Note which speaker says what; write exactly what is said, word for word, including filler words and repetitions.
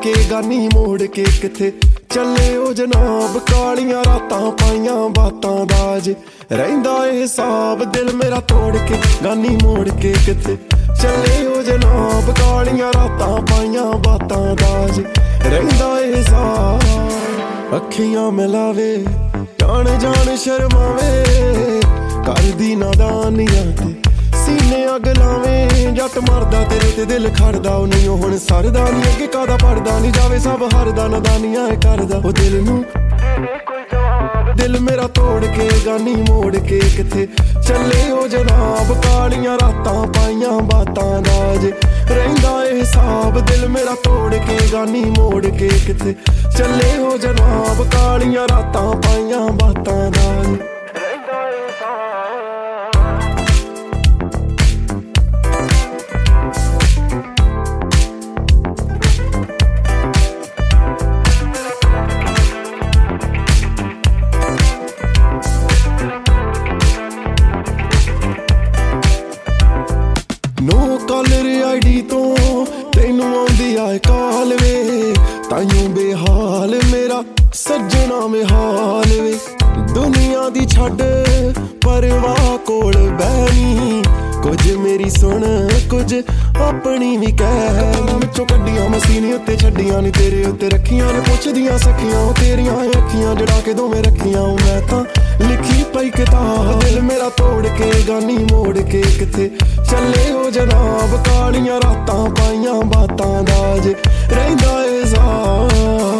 Speaker 1: ਕੇ ਗਾਨੀ ਮੋੜ ਕੇ ਕਿੱਥੇ ਚੱਲੇ ਉਹ ਜਨਾਬ ਕਾਲੀਆਂ ਰਾਤਾਂ ਪਾਈਆਂ ਬਾਤਾਂ ਦਾ ਜੇ ਰਹਿੰਦਾ ਏ ਹਿਸਾਬ ਦਿਲ ਮੇਰਾ ਤੋੜ ਕੇ ਗਾਨੀ ਮੋੜ ਕੇ ਕਿੱਥੇ ਚੱਲੇ ਉਹ ਜਨਾਬ ਕਾਲੀਆਂ ਰਾਤਾਂ ਪਾਈਆਂ ਬਾਤਾਂ ਦਾ ਜੇ ਰਹਿੰਦਾ ਏ ਹਿਸਾਬ ਅੱਖੀਆਂ ਮਿਲਾਵੇ ਜਾਣ ਜਾਣ ਸ਼ਰਮਾਵੇ ਕਰਦੀ ਨਾਦਾਨੀਆਂ ਤੇ ਸੀਨੇ ਅੱਗ ਲਾਵੇਂ ਜੱਟ ਮਰਦਾ ਤੇਰੇ ਤੇ ਦਿਲ ਖੜਦਾ ਉਹ ਨਹੀਂ ਹੁਣ ਸਰਦਾ ਨੀ ਅੱਗੇ ਕਾਦਾ ਪੜਦਾ ਨੀ ਜਾਵੇ ਸਭ ਹਰਦਾ ਨਦਾਨੀਆਂ ਕਰਦਾ ਉਹ ਦਿਲ ਨੂੰ ਦਿਲ ਮੇਰਾ ਤੋੜ ਕੇ ਗਾਨੀ ਮੋੜ ਕੇ ਕਿੱਥੇ ਚੱਲੇ ਉਹ ਜਨਾਬ ਕਾਲੀਆਂ ਰਾਤਾਂ ਪਾਈਆਂ ਬਾਤਾਂ ਦਾ ਜੇ ਰਹਿੰਦਾ ਏ ਹਿਸਾਬ ਦਿਲ ਮੇਰਾ ਤੋੜ ਕੇ ਗਾਨੀ ਮੋੜ ਕੇ ਕਿੱਥੇ ਚੱਲੇ ਉਹ ਜਨਾਬ ਕਾਲੀਆਂ ਰਾਤਾਂ ਪਾਈਆਂ ਬਾਤਾਂ ਦਾ ਜੇ ਨੋ ਕਾਲਰ ਆਈਡੀ ਤੋਂ ਤੈਨੂੰ ਆਉਂਦੀ ਆਏ ਕਾਲ ਵੇ ਤਾਈਓ ਬੇਹਾਲ ਮੇਰਾ ਸੱਜਣਾ ਮੇਹਾਲ ਵੇ ਦੁਨੀਆ ਦੀ ਛੱਡ ਪਰਵਾਹ ਕੋਲ ਬਹਿਨੀ ਕੁਝ ਮੇਰੀ ਸੁਣ ਕੁਝ ਆਪਣੀ ਵੀ ਕਹਿ ਵਿੱਚੋਂ ਕੱਢੀਆਂ ਮਸੀਨੀ ਉੱਤੇ ਛੱਡੀਆਂ ਨੀ ਤੇਰੇ ਉੱਤੇ ਰੱਖੀਆਂ ਨੇ ਪੁੱਛਦੀਆਂ ਸਖੀਆਂ ਉਹ ਤੇਰੀਆਂ ਅੱਖੀਆਂ ਜੜਾ ਕੇ ਦੋਵੇਂ ਰੱਖੀਆਂ ਉਹ ਮੈਂ ਤਾਂ ਲਿਖੀ ਪਈ ਕਿਤਾਬ ਦਿਲ ਮੇਰਾ ਤੋੜ ਕੇ ਗਾਨੀ ਮੋੜ ਕੇ ਕਿੱਥੇ ਚੱਲੇ ਉਹ ਜਨਾਬ ਕਾਲੀਆਂ ਰਾਤਾਂ ਪਾਈਆਂ ਬਾਤਾਂ ਦਾ ਜੇ ਰਹਿੰਦਾ ਏ ਸਾਹ